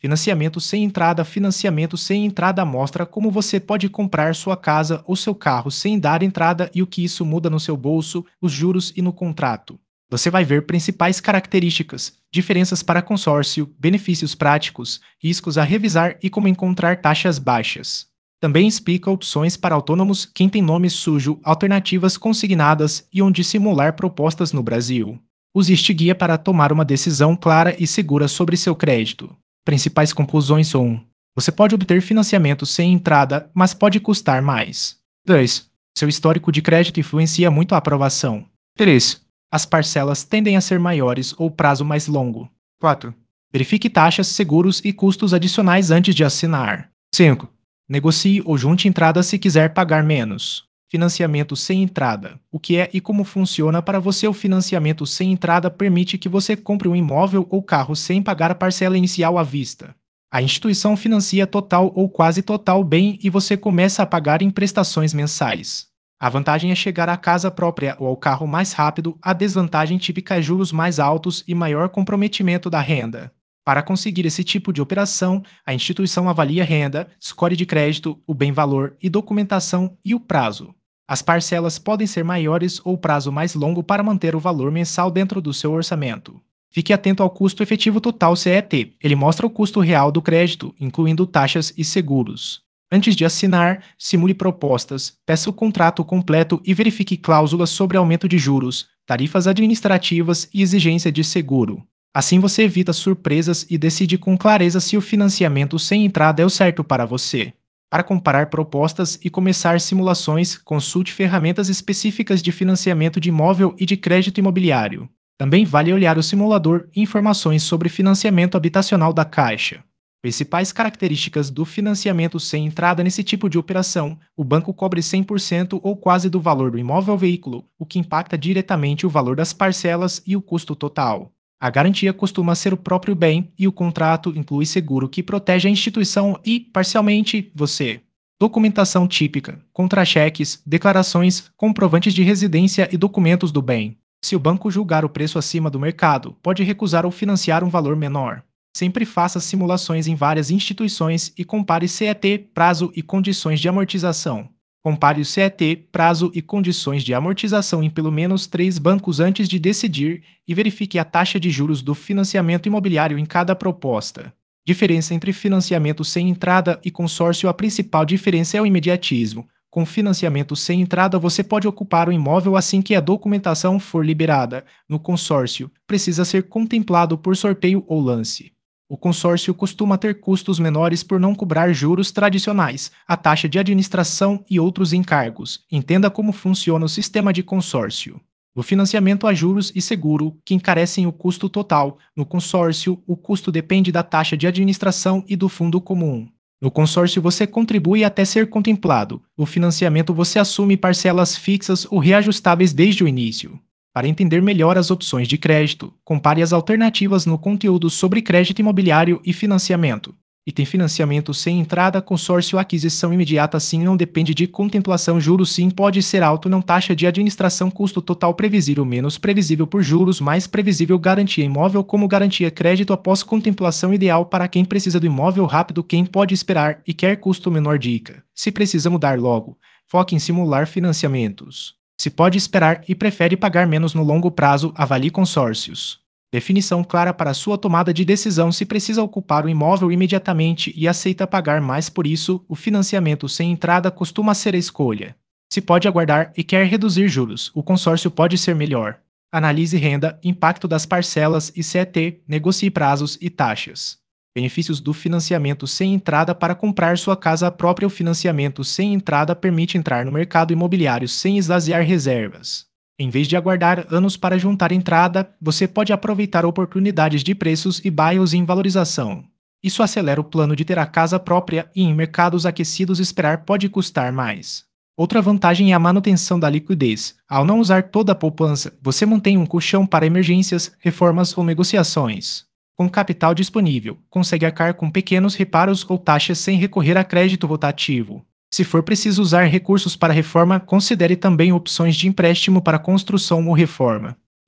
Financiamento sem entrada. Financiamento sem entrada mostra como você pode comprar sua casa ou seu carro sem dar entrada e o que isso muda no seu bolso, os juros e no contrato. Você vai ver principais características, diferenças para consórcio, benefícios práticos, riscos a revisar e como encontrar taxas baixas. Também explica opções para autônomos, quem tem nome sujo, alternativas consignadas e onde simular propostas no Brasil. Use este guia para tomar uma decisão clara e segura sobre seu crédito. Principais conclusões são: você pode obter financiamento sem entrada, mas pode custar mais. 2. Seu histórico de crédito influencia muito a aprovação. 3. As parcelas tendem a ser maiores ou prazo mais longo. 4. Verifique taxas, seguros e custos adicionais antes de assinar. 5. Negocie ou junte entrada se quiser pagar menos. Financiamento sem entrada. O que é e como funciona para você? O financiamento sem entrada permite que você compre um imóvel ou carro sem pagar a parcela inicial à vista. A instituição financia total ou quase total o bem e você começa a pagar em prestações mensais. A vantagem é chegar à casa própria ou ao carro mais rápido, a desvantagem típica é juros mais altos e maior comprometimento da renda. Para conseguir esse tipo de operação, a instituição avalia renda, score de crédito, o bem-valor e documentação e o prazo. As parcelas podem ser maiores ou prazo mais longo para manter o valor mensal dentro do seu orçamento. Fique atento ao custo efetivo total CET. Ele mostra o custo real do crédito, incluindo taxas e seguros. Antes de assinar, simule propostas, peça o contrato completo e verifique cláusulas sobre aumento de juros, tarifas administrativas e exigência de seguro. Assim você evita surpresas e decide com clareza se o financiamento sem entrada é o certo para você. Para comparar propostas e começar simulações, consulte ferramentas específicas de financiamento de imóvel e de crédito imobiliário. Também vale olhar o simulador e informações sobre financiamento habitacional da Caixa. Principais características do financiamento sem entrada nesse tipo de operação: o banco cobre 100% ou quase do valor do imóvel ou veículo, o que impacta diretamente o valor das parcelas e o custo total. A garantia costuma ser o próprio bem e o contrato inclui seguro que protege a instituição e, parcialmente, você. Documentação típica: contra-cheques, declarações, comprovantes de residência e documentos do bem. Se o banco julgar o preço acima do mercado, pode recusar ou financiar um valor menor. Sempre faça simulações em várias instituições e compare CET, prazo e condições de amortização. Compare o CET, prazo e condições de amortização em pelo menos 3 bancos antes de decidir e verifique a taxa de juros do financiamento imobiliário em cada proposta. Diferença entre financiamento sem entrada e consórcio: a principal diferença é o imediatismo. Com financiamento sem entrada, você pode ocupar o imóvel assim que a documentação for liberada. No consórcio, precisa ser contemplado por sorteio ou lance. O consórcio costuma ter custos menores por não cobrar juros tradicionais, a taxa de administração e outros encargos. Entenda como funciona o sistema de consórcio. No financiamento há juros e seguro, que encarecem o custo total. No consórcio, o custo depende da taxa de administração e do fundo comum. No consórcio você contribui até ser contemplado. No financiamento você assume parcelas fixas ou reajustáveis desde o início. Para entender melhor as opções de crédito, compare as alternativas no conteúdo sobre crédito imobiliário e financiamento. Item: financiamento sem entrada, consórcio, aquisição imediata sim, não depende de contemplação, juros sim, pode ser alto, não, taxa de administração, custo total previsível menos previsível por juros, mais previsível, garantia imóvel como garantia, crédito após contemplação, ideal para quem precisa do imóvel rápido, quem pode esperar e quer custo menor. Dica: se precisa mudar logo, foque em simular financiamentos. Se pode esperar e prefere pagar menos no longo prazo, avalie consórcios. Definição clara para sua tomada de decisão: se precisa ocupar o imóvel imediatamente e aceita pagar mais por isso, o financiamento sem entrada costuma ser a escolha. Se pode aguardar e quer reduzir juros, o consórcio pode ser melhor. Analise renda, impacto das parcelas e CET, negocie prazos e taxas. Benefícios do financiamento sem entrada: para comprar sua casa própria, o financiamento sem entrada permite entrar no mercado imobiliário sem esvaziar reservas. Em vez de aguardar anos para juntar entrada, você pode aproveitar oportunidades de preços e bairros em valorização. Isso acelera o plano de ter a casa própria e, em mercados aquecidos, esperar pode custar mais. Outra vantagem é a manutenção da liquidez. Ao não usar toda a poupança, você mantém um colchão para emergências, reformas ou negociações. Com capital disponível, consegue arcar com pequenos reparos ou taxas sem recorrer a crédito rotativo. Se for preciso usar recursos para reforma, considere também opções de empréstimo para construção ou reforma.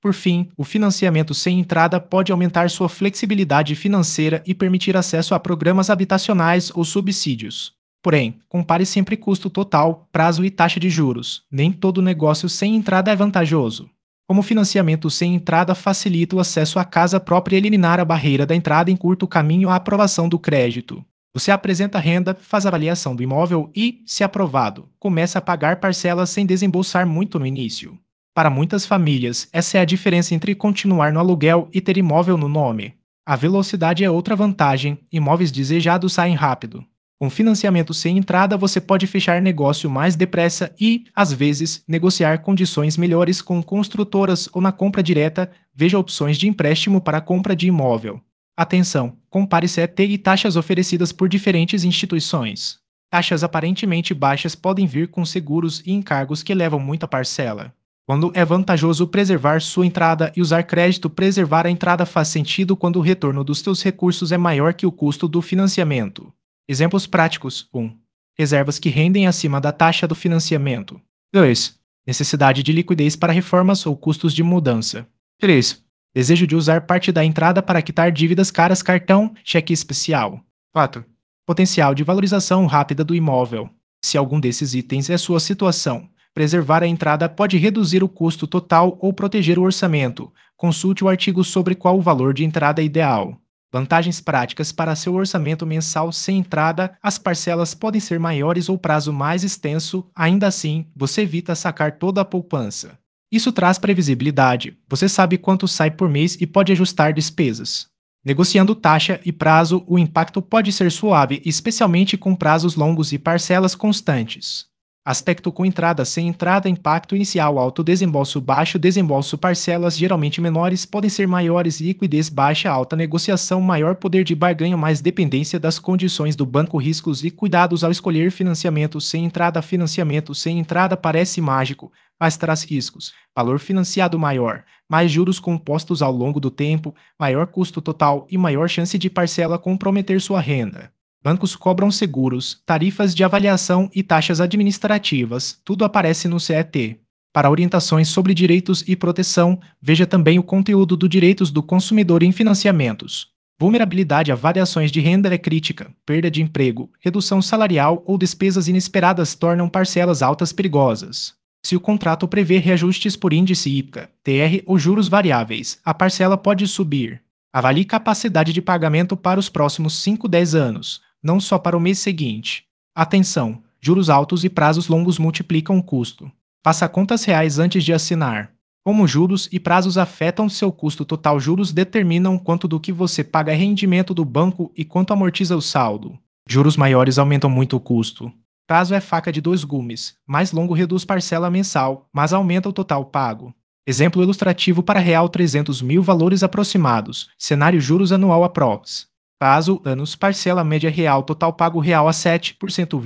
Por fim, o financiamento sem entrada pode aumentar sua flexibilidade financeira e permitir acesso a programas habitacionais ou subsídios. Porém, compare sempre custo total, prazo e taxa de juros. Nem todo negócio sem entrada é vantajoso. Como o financiamento sem entrada facilita o acesso à casa própria e eliminar a barreira da entrada em curto caminho à aprovação do crédito. Você apresenta a renda, faz a avaliação do imóvel e, se aprovado, começa a pagar parcelas sem desembolsar muito no início. Para muitas famílias, essa é a diferença entre continuar no aluguel e ter imóvel no nome. A velocidade é outra vantagem, imóveis desejados saem rápido. Com financiamento sem entrada, você pode fechar negócio mais depressa e, às vezes, negociar condições melhores com construtoras ou na compra direta. Veja opções de empréstimo para a compra de imóvel. Atenção! Compare CET e taxas oferecidas por diferentes instituições. Taxas aparentemente baixas podem vir com seguros e encargos que levam muita parcela. Quando é vantajoso preservar sua entrada e usar crédito, preservar a entrada faz sentido quando o retorno dos seus recursos é maior que o custo do financiamento. Exemplos práticos: 1. Reservas que rendem acima da taxa do financiamento. 2. Necessidade de liquidez para reformas ou custos de mudança. 3. Desejo de usar parte da entrada para quitar dívidas caras, cartão, cheque especial. 4. Potencial de valorização rápida do imóvel. Se algum desses itens é sua situação, preservar a entrada pode reduzir o custo total ou proteger o orçamento. Consulte o artigo sobre qual o valor de entrada ideal. Vantagens práticas para seu orçamento mensal sem entrada: as parcelas podem ser maiores ou prazo mais extenso, ainda assim, você evita sacar toda a poupança. Isso traz previsibilidade, você sabe quanto sai por mês e pode ajustar despesas. Negociando taxa e prazo, o impacto pode ser suave, especialmente com prazos longos e parcelas constantes. Aspecto com entrada sem entrada: impacto inicial alto, desembolso baixo, desembolso parcelas geralmente menores podem ser maiores, liquidez baixa, alta negociação, maior poder de barganha, mais dependência das condições do banco, riscos e cuidados ao escolher financiamento sem entrada. Financiamento sem entrada parece mágico, mas traz riscos. Valor financiado maior, mais juros compostos ao longo do tempo, maior custo total e maior chance de parcela comprometer sua renda. Bancos cobram seguros, tarifas de avaliação e taxas administrativas, tudo aparece no CET. Para orientações sobre direitos e proteção, veja também o conteúdo do Direitos do Consumidor em Financiamentos. Vulnerabilidade a variações de renda é crítica, perda de emprego, redução salarial ou despesas inesperadas tornam parcelas altas perigosas. Se o contrato prevê reajustes por índice IPCA, TR ou juros variáveis, a parcela pode subir. Avalie capacidade de pagamento para os próximos 5-10 anos, não só para o mês seguinte. Atenção! Juros altos e prazos longos multiplicam o custo. Faça contas reais antes de assinar. Como juros e prazos afetam seu custo total, juros determinam quanto do que você paga é rendimento do banco e quanto amortiza o saldo. Juros maiores aumentam muito o custo. Prazo é faca de dois gumes. Mais longo reduz parcela mensal, mas aumenta o total pago. Exemplo ilustrativo para real 300 mil, valores aproximados. Cenário juros anual aprox. Prazo, anos, parcela média real, total pago real a 7%,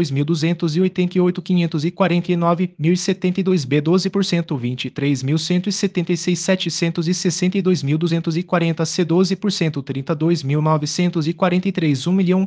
22.288.549.072 B, 12%, 23.176.762.240 C, 12%, 32.943,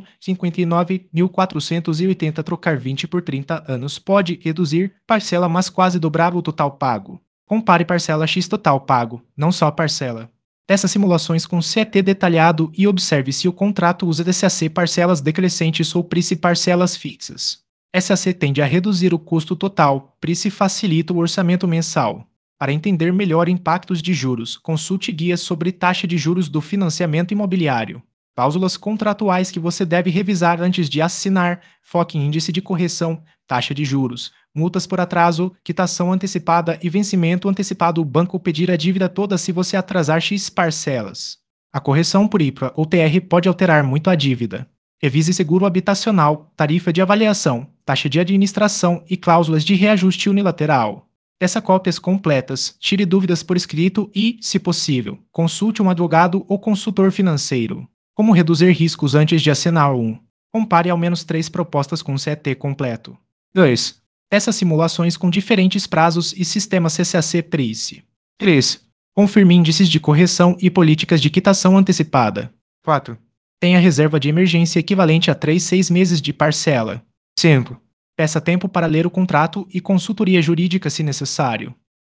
1.059.480. Trocar 20 por 30 anos pode reduzir parcela, mas quase dobrar o total pago. Compare parcela X total pago, não só parcela. Peça simulações com CET detalhado e observe se o contrato usa DCAC parcelas decrescentes ou PRICE parcelas fixas. SAC tende a reduzir o custo total, PRICE facilita o orçamento mensal. Para entender melhor impactos de juros, consulte guias sobre taxa de juros do financiamento imobiliário. Cláusulas contratuais que você deve revisar antes de assinar: foque em índice de correção, taxa de juros, multas por atraso, quitação antecipada e vencimento antecipado. O banco pedir a dívida toda se você atrasar X parcelas. A correção por IPA ou TR pode alterar muito a dívida. Revise seguro habitacional, tarifa de avaliação, taxa de administração e cláusulas de reajuste unilateral. Peça cópias completas, tire dúvidas por escrito e, se possível, consulte um advogado ou consultor financeiro. Como reduzir riscos antes de assinar 1. Compare ao menos 3 propostas com CET completo. 2. Peça simulações com diferentes prazos e sistemas CCAC PRICE. 3. Confirme índices de correção e políticas de quitação antecipada. 4. Tenha reserva de emergência equivalente a 3-6 meses de parcela. 5. Peça tempo para ler o contrato e consultoria jurídica se necessário.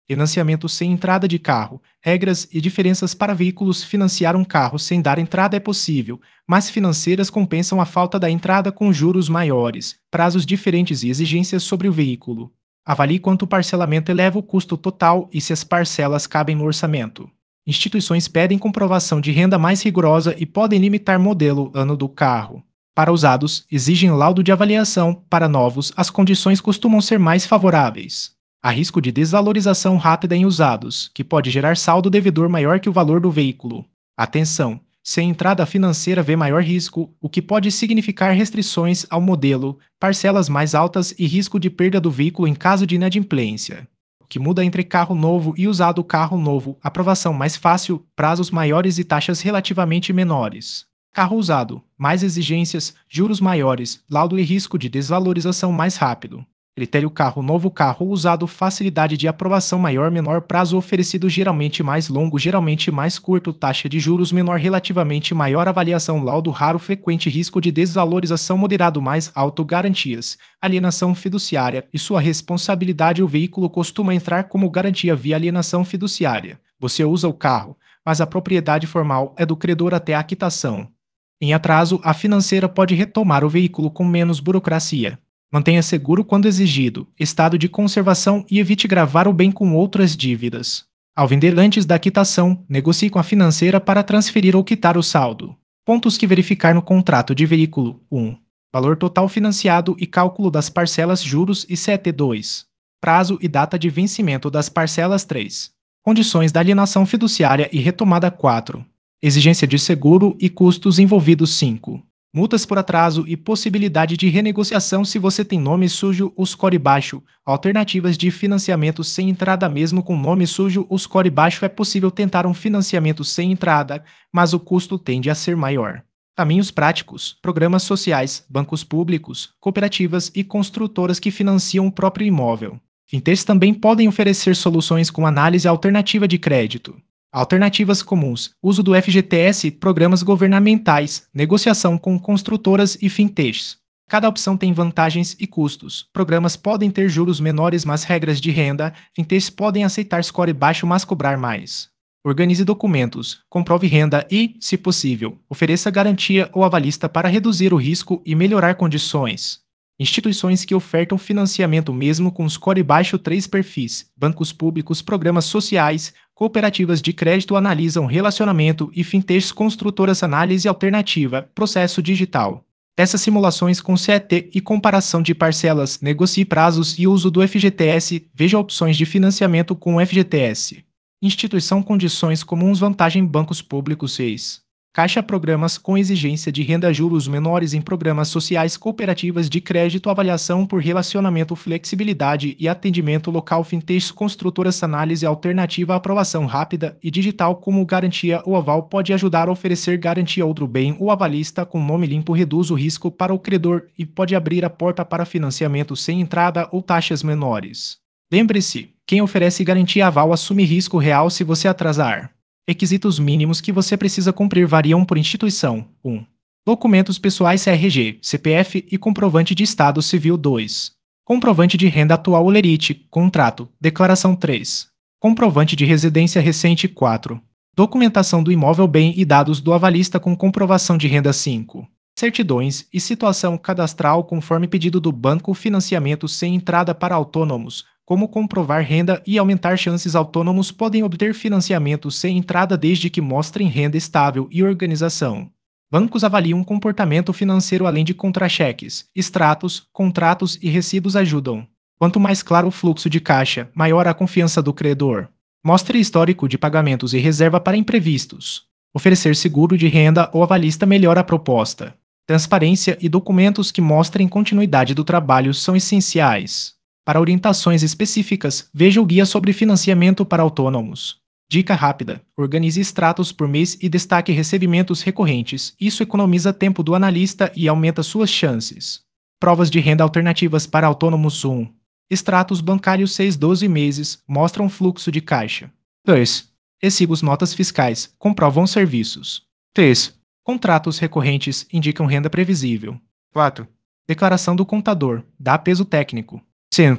Financiamento sem entrada de carro. Regras e diferenças para veículos. Financiar um carro sem dar entrada é possível, mas financeiras compensam a falta da entrada com juros maiores, prazos diferentes e exigências sobre o veículo. Avalie quanto o parcelamento eleva o custo total e se as parcelas cabem no orçamento. Instituições pedem comprovação de renda mais rigorosa e podem limitar modelo, ano do carro. Para usados, exigem laudo de avaliação. Para novos, as condições costumam ser mais favoráveis. Há risco de desvalorização rápida em usados, que pode gerar saldo devedor maior que o valor do veículo. Atenção! Se a entrada financeira vê maior risco, o que pode significar restrições ao modelo, parcelas mais altas e risco de perda do veículo em caso de inadimplência. O que muda entre carro novo e usado carro novo, aprovação mais fácil, prazos maiores e taxas relativamente menores. Carro usado, mais exigências, juros maiores, laudo e risco de desvalorização mais rápido. Critério carro usado, facilidade de aprovação maior, menor, prazo oferecido geralmente mais longo, geralmente mais curto, taxa de juros menor, relativamente maior, avaliação, laudo raro, frequente, risco de desvalorização moderado, mais alto, garantias, alienação fiduciária e sua responsabilidade. O veículo costuma entrar como garantia via alienação fiduciária. Você usa o carro, mas a propriedade formal é do credor até a quitação. Em atraso, a financeira pode retomar o veículo com menos burocracia. Mantenha seguro quando exigido, estado de conservação e evite gravar o bem com outras dívidas. Ao vender antes da quitação, negocie com a financeira para transferir ou quitar o saldo. Pontos que verificar no contrato de veículo: 1. Valor total financiado e cálculo das parcelas, juros e CT. 2. Prazo e data de vencimento das parcelas. 3. Condições da alienação fiduciária e retomada. 4. Exigência de seguro e custos envolvidos. 5. Multas por atraso e possibilidade de renegociação se você tem nome sujo ou score baixo. Alternativas de financiamento sem entrada. Mesmo com nome sujo ou score baixo é possível tentar um financiamento sem entrada, mas o custo tende a ser maior. Caminhos práticos: programas sociais, bancos públicos, cooperativas e construtoras que financiam o próprio imóvel. Fintechs também podem oferecer soluções com análise alternativa de crédito. Alternativas comuns: uso do FGTS, programas governamentais, negociação com construtoras e fintechs. Cada opção tem vantagens e custos. Programas podem ter juros menores, mas regras de renda. Fintechs podem aceitar score baixo, mas cobrar mais. Organize documentos, comprove renda e, se possível, ofereça garantia ou avalista para reduzir o risco e melhorar condições. Instituições que ofertam financiamento mesmo com score baixo. 3 perfis: bancos públicos, programas sociais, cooperativas de crédito analisam relacionamento e fintechs construtoras análise alternativa, processo digital. Peça simulações com CET e comparação de parcelas, negocie prazos e uso do FGTS, veja opções de financiamento com o FGTS. Instituição condições comuns vantagem bancos públicos 6. Caixa programas com exigência de renda juros menores em programas sociais cooperativas de crédito avaliação por relacionamento flexibilidade e atendimento local fintechs construtoras análise alternativa aprovação rápida e digital como garantia ou aval pode ajudar a oferecer garantia outro bem ou avalista com nome limpo reduz o risco para o credor e pode abrir a porta para financiamento sem entrada ou taxas menores. Lembre-se, quem oferece garantia aval assume risco real se você atrasar. Requisitos mínimos que você precisa cumprir variam por instituição. 1. Documentos pessoais CRG, CPF e comprovante de estado civil. 2. Comprovante de renda atual ou lerite, contrato, declaração. 3. Comprovante de residência recente. 4. Documentação do imóvel bem e dados do avalista com comprovação de renda. 5. Certidões e situação cadastral conforme pedido do banco. Financiamento sem entrada para autônomos. Como comprovar renda e aumentar chances. Autônomos podem obter financiamento sem entrada desde que mostrem renda estável e organização. Bancos avaliam comportamento financeiro além de contra-cheques, extratos, contratos e recibos ajudam. Quanto mais claro o fluxo de caixa, maior a confiança do credor. Mostre histórico de pagamentos e reserva para imprevistos. Oferecer seguro de renda ou avalista melhora a proposta. Transparência e documentos que mostrem continuidade do trabalho são essenciais. Para orientações específicas, veja o guia sobre financiamento para autônomos. Dica rápida: organize extratos por mês e destaque recebimentos recorrentes. Isso economiza tempo do analista e aumenta suas chances. Provas de renda alternativas para autônomos. 1. Extratos bancários 6-12 meses mostram fluxo de caixa. 2. Recibos notas fiscais comprovam serviços. 3. Contratos recorrentes indicam renda previsível. 4. Declaração do contador dá peso técnico. 5.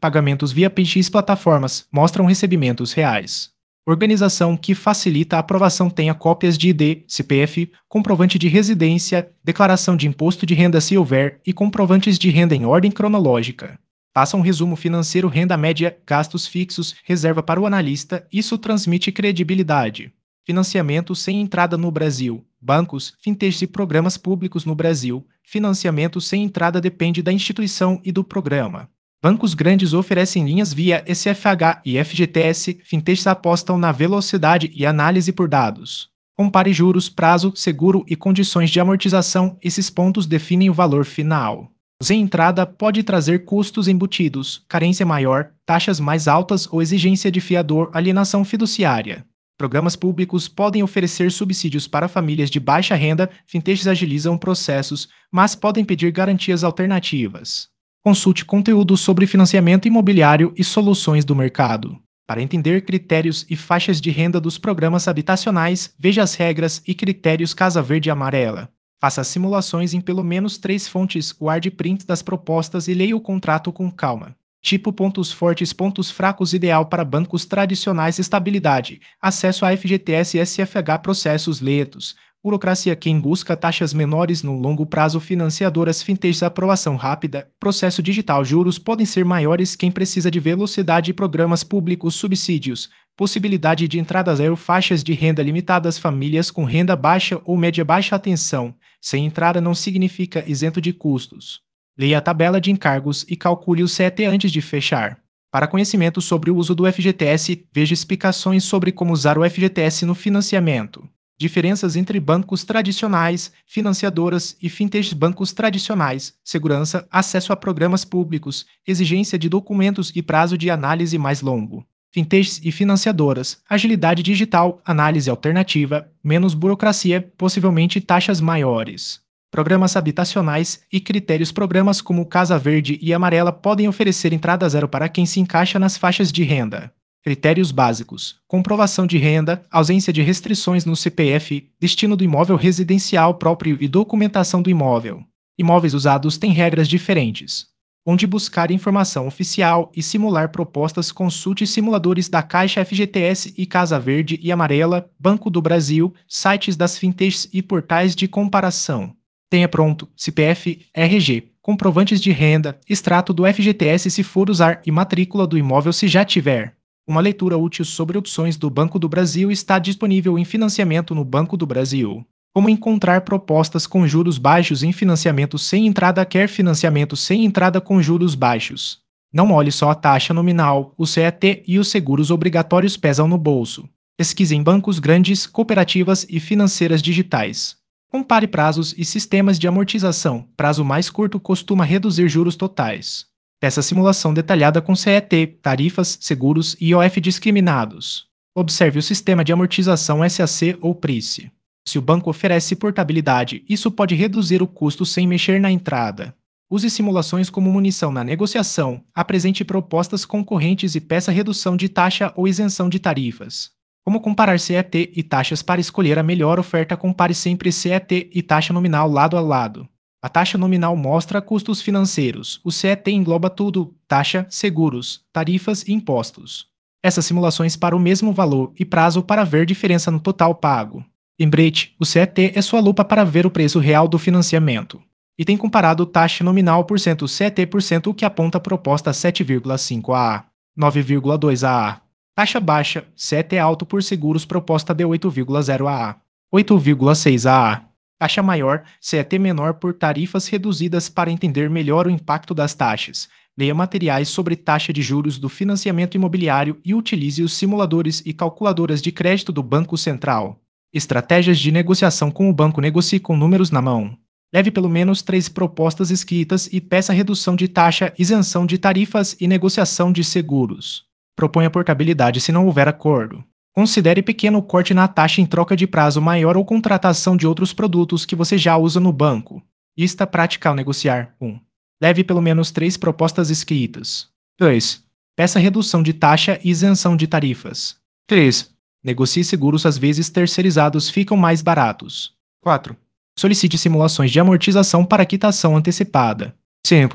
Pagamentos via PX plataformas mostram recebimentos reais. Organização que facilita a aprovação tenha cópias de ID, CPF, comprovante de residência, declaração de imposto de renda se houver e comprovantes de renda em ordem cronológica. Faça um resumo financeiro, renda média, gastos fixos, reserva para o analista, isso transmite credibilidade. Financiamento sem entrada no Brasil. Bancos, fintechs e programas públicos no Brasil. Financiamento sem entrada depende da instituição e do programa. Bancos grandes oferecem linhas via SFH e FGTS, fintechs apostam na velocidade e análise por dados. Compare juros, prazo, seguro e condições de amortização, esses pontos definem o valor final. Sem entrada pode trazer custos embutidos, carência maior, taxas mais altas ou exigência de fiador, alienação fiduciária. Programas públicos podem oferecer subsídios para famílias de baixa renda, fintechs agilizam processos, mas podem pedir garantias alternativas. Consulte conteúdo sobre financiamento imobiliário e soluções do mercado. Para entender critérios e faixas de renda dos programas habitacionais, veja as regras e critérios Casa Verde e Amarela. Faça simulações em pelo menos 3 fontes, guarde prints das propostas e leia o contrato com calma. Tipo pontos fortes, pontos fracos ideal para bancos tradicionais, estabilidade, acesso a FGTS e SFH, processos lentos, burocracia, quem busca taxas menores no longo prazo, financiadoras, fintechs, aprovação rápida, processo digital, juros podem ser maiores, quem precisa de velocidade, programas públicos, subsídios, possibilidade de entrada zero, faixas de renda limitadas, famílias com renda baixa ou média baixa, atenção, sem entrada não significa isento de custos. Leia a tabela de encargos e calcule o CET antes de fechar. Para conhecimento sobre o uso do FGTS, veja explicações sobre como usar o FGTS no financiamento. Diferenças entre bancos tradicionais, financiadoras e fintechs, bancos tradicionais, segurança, acesso a programas públicos, exigência de documentos e prazo de análise mais longo. Fintechs e financiadoras, agilidade digital, análise alternativa, menos burocracia, possivelmente taxas maiores. Programas habitacionais e critérios, programas como Casa Verde e Amarela podem oferecer entrada zero para quem se encaixa nas faixas de renda. Critérios básicos: comprovação de renda, ausência de restrições no CPF, destino do imóvel residencial próprio e documentação do imóvel. Imóveis usados têm regras diferentes. Onde buscar informação oficial e simular propostas, consulte simuladores da Caixa, FGTS e Casa Verde e Amarela, Banco do Brasil, sites das fintechs e portais de comparação. Tenha pronto CPF, RG, comprovantes de renda, extrato do FGTS se for usar e matrícula do imóvel se já tiver. Uma leitura útil sobre opções do Banco do Brasil está disponível em financiamento no Banco do Brasil. Como encontrar propostas com juros baixos em financiamento sem entrada, quer financiamento sem entrada com juros baixos. Não olhe só a taxa nominal, o CET e os seguros obrigatórios pesam no bolso. Pesquise em bancos grandes, cooperativas e financeiras digitais. Compare prazos e sistemas de amortização. Prazo mais curto costuma reduzir juros totais. Peça simulação detalhada com CET, tarifas, seguros e IOF discriminados. Observe o sistema de amortização SAC ou PRICE. Se o banco oferece portabilidade, isso pode reduzir o custo sem mexer na entrada. Use simulações como munição na negociação, apresente propostas concorrentes e peça redução de taxa ou isenção de tarifas. Como comparar CET e taxas para escolher a melhor oferta? Compare sempre CET e taxa nominal lado a lado. A taxa nominal mostra custos financeiros, o CET engloba tudo: taxa, seguros, tarifas e impostos. Essas simulações para o mesmo valor e prazo para ver diferença no total pago. Lembrete, o CET é sua lupa para ver o preço real do financiamento. E tem comparado taxa nominal por cento CET por cento, o que aponta a proposta 7,5 AA, 9,2 AA. Taxa baixa, CET alto por seguros, proposta de 8,0 AA, 8,6 AA. Taxa maior, CET menor por tarifas reduzidas. Para entender melhor o impacto das taxas, leia materiais sobre taxa de juros do financiamento imobiliário e utilize os simuladores e calculadoras de crédito do Banco Central. Estratégias de negociação com o banco: negocie com números na mão. Leve pelo menos 3 propostas escritas e peça redução de taxa, isenção de tarifas e negociação de seguros. Proponha portabilidade se não houver acordo. Considere pequeno corte na taxa em troca de prazo maior ou contratação de outros produtos que você já usa no banco. Lista prática ao negociar. 1. Leve pelo menos 3 propostas escritas. 2. Peça redução de taxa e isenção de tarifas. 3. Negocie seguros, às vezes terceirizados ficam mais baratos. 4. Solicite simulações de amortização para quitação antecipada. 5.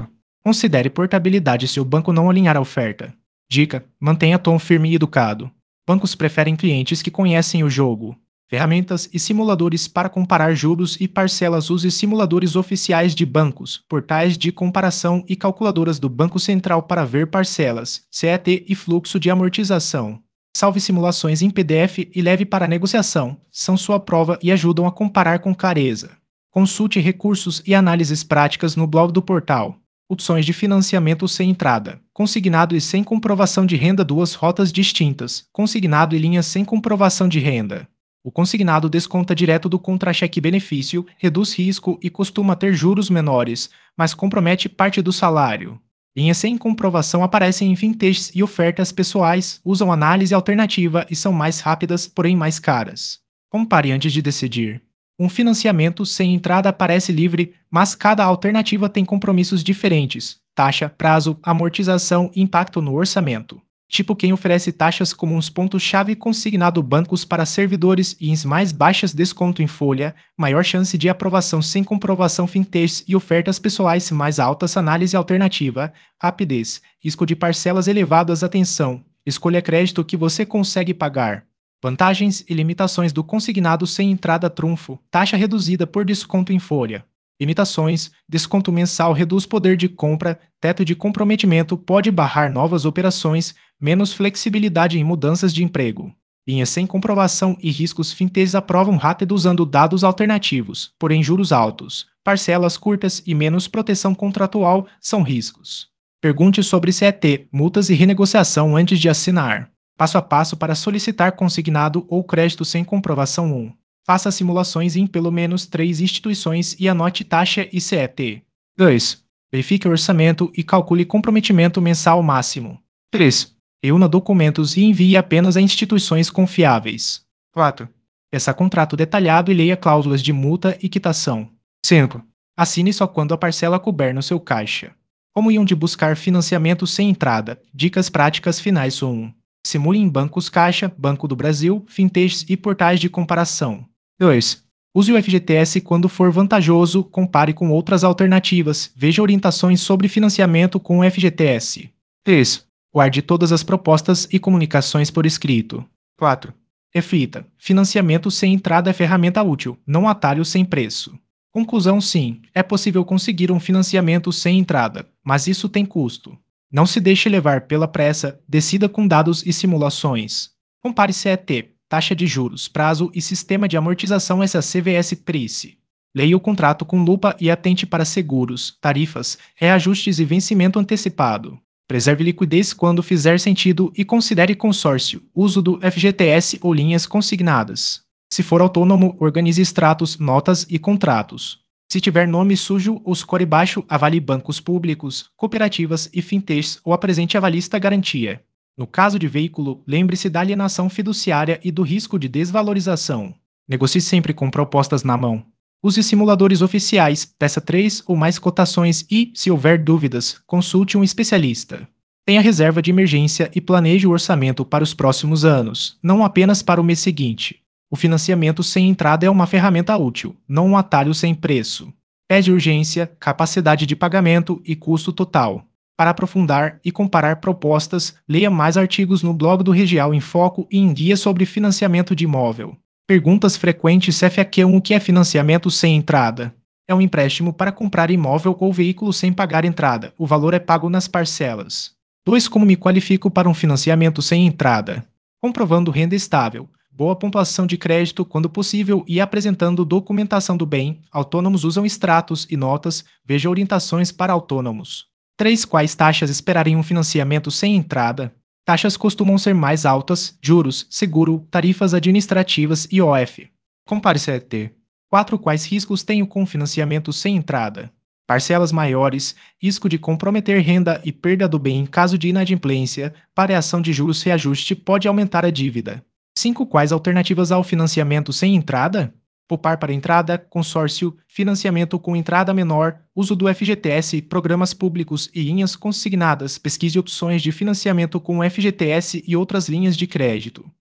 Considere portabilidade se o banco não alinhar a oferta. Dica: mantenha tom firme e educado. Bancos preferem clientes que conhecem o jogo. Ferramentas e simuladores para comparar juros e parcelas. Use simuladores oficiais de bancos, portais de comparação e calculadoras do Banco Central para ver parcelas, CET e fluxo de amortização. Salve simulações em PDF e leve para negociação. São sua prova e ajudam a comparar com clareza. Consulte recursos e análises práticas no blog do portal. Opções de financiamento sem entrada. Consignado e sem comprovação de renda. Duas rotas distintas. Consignado e linhas sem comprovação de renda. O consignado desconta direto do contra-cheque-benefício, reduz risco e costuma ter juros menores, mas compromete parte do salário. Linhas sem comprovação aparecem em vintages e ofertas pessoais, usam análise alternativa e são mais rápidas, porém mais caras. Compare antes de decidir. Um financiamento sem entrada parece livre, mas cada alternativa tem compromissos diferentes: taxa, prazo, amortização e impacto no orçamento. Tipo quem oferece taxas comuns ponto-chave consignado bancos para servidores e ins mais baixas desconto em folha, maior chance de aprovação sem comprovação vintages e ofertas pessoais mais altas análise alternativa, rapidez, risco de parcelas elevadas atenção, escolha crédito que você consegue pagar. Vantagens e limitações do consignado sem entrada trunfo, taxa reduzida por desconto em folha. Limitações: desconto mensal reduz poder de compra, teto de comprometimento pode barrar novas operações, menos flexibilidade em mudanças de emprego. Linhas sem comprovação e riscos fintechs aprovam rápido usando dados alternativos, porém juros altos. Parcelas curtas e menos proteção contratual são riscos. Pergunte sobre CET, multas e renegociação antes de assinar. Passo a passo para solicitar consignado ou crédito sem comprovação 1. Faça simulações em pelo menos 3 instituições e anote taxa e CET. 2. Verifique o orçamento e calcule comprometimento mensal máximo. 3. Reúna documentos e envie apenas a instituições confiáveis. 4. Peça contrato detalhado e leia cláusulas de multa e quitação. 5. Assine só quando a parcela couber no seu caixa. Como e onde buscar financiamento sem entrada? Dicas práticas finais 1. Simule em bancos Caixa, Banco do Brasil, fintechs e portais de comparação. 2. Use o FGTS quando for vantajoso, compare com outras alternativas, veja orientações sobre financiamento com o FGTS. 3. Guarde todas as propostas e comunicações por escrito. 4. Reflita. Financiamento sem entrada é ferramenta útil, não atalho sem preço. Conclusão: sim, é possível conseguir um financiamento sem entrada, mas isso tem custo. Não se deixe levar pela pressa, decida com dados e simulações. Compare CET, taxa de juros, prazo e sistema de amortização CVS PRICE. Leia o contrato com lupa e atente para seguros, tarifas, reajustes e vencimento antecipado. Preserve liquidez quando fizer sentido e considere consórcio, uso do FGTS ou linhas consignadas. Se for autônomo, organize extratos, notas e contratos. Se tiver nome sujo ou score baixo, avalie bancos públicos, cooperativas e fintechs ou apresente avalista garantia. No caso de veículo, lembre-se da alienação fiduciária e do risco de desvalorização. Negocie sempre com propostas na mão. Use simuladores oficiais, peça 3 ou mais cotações e, se houver dúvidas, consulte um especialista. Tenha reserva de emergência e planeje o orçamento para os próximos anos, não apenas para o mês seguinte. O financiamento sem entrada é uma ferramenta útil, não um atalho sem preço. Pede urgência, capacidade de pagamento e custo total. Para aprofundar e comparar propostas, leia mais artigos no blog do Regial em Foco e em guia sobre financiamento de imóvel. Perguntas frequentes FAQ1: o que é financiamento sem entrada? É um empréstimo para comprar imóvel ou veículo sem pagar entrada. O valor é pago nas parcelas. 2. Como me qualifico para um financiamento sem entrada? Comprovando renda estável, boa pontuação de crédito quando possível e apresentando documentação do bem. Autônomos usam extratos e notas. Veja orientações para autônomos. 3. Quais taxas esperar em um financiamento sem entrada? Taxas costumam ser mais altas: juros, seguro, tarifas administrativas e OF. Compare CET. 4. Quais riscos tenho com financiamento sem entrada? Parcelas maiores, risco de comprometer renda e perda do bem em caso de inadimplência, variação de juros, reajuste pode aumentar a dívida. 5. Quais alternativas ao financiamento sem entrada? Poupar para entrada, consórcio, financiamento com entrada menor, uso do FGTS, programas públicos e linhas consignadas. Pesquise opções de financiamento com o FGTS e outras linhas de crédito.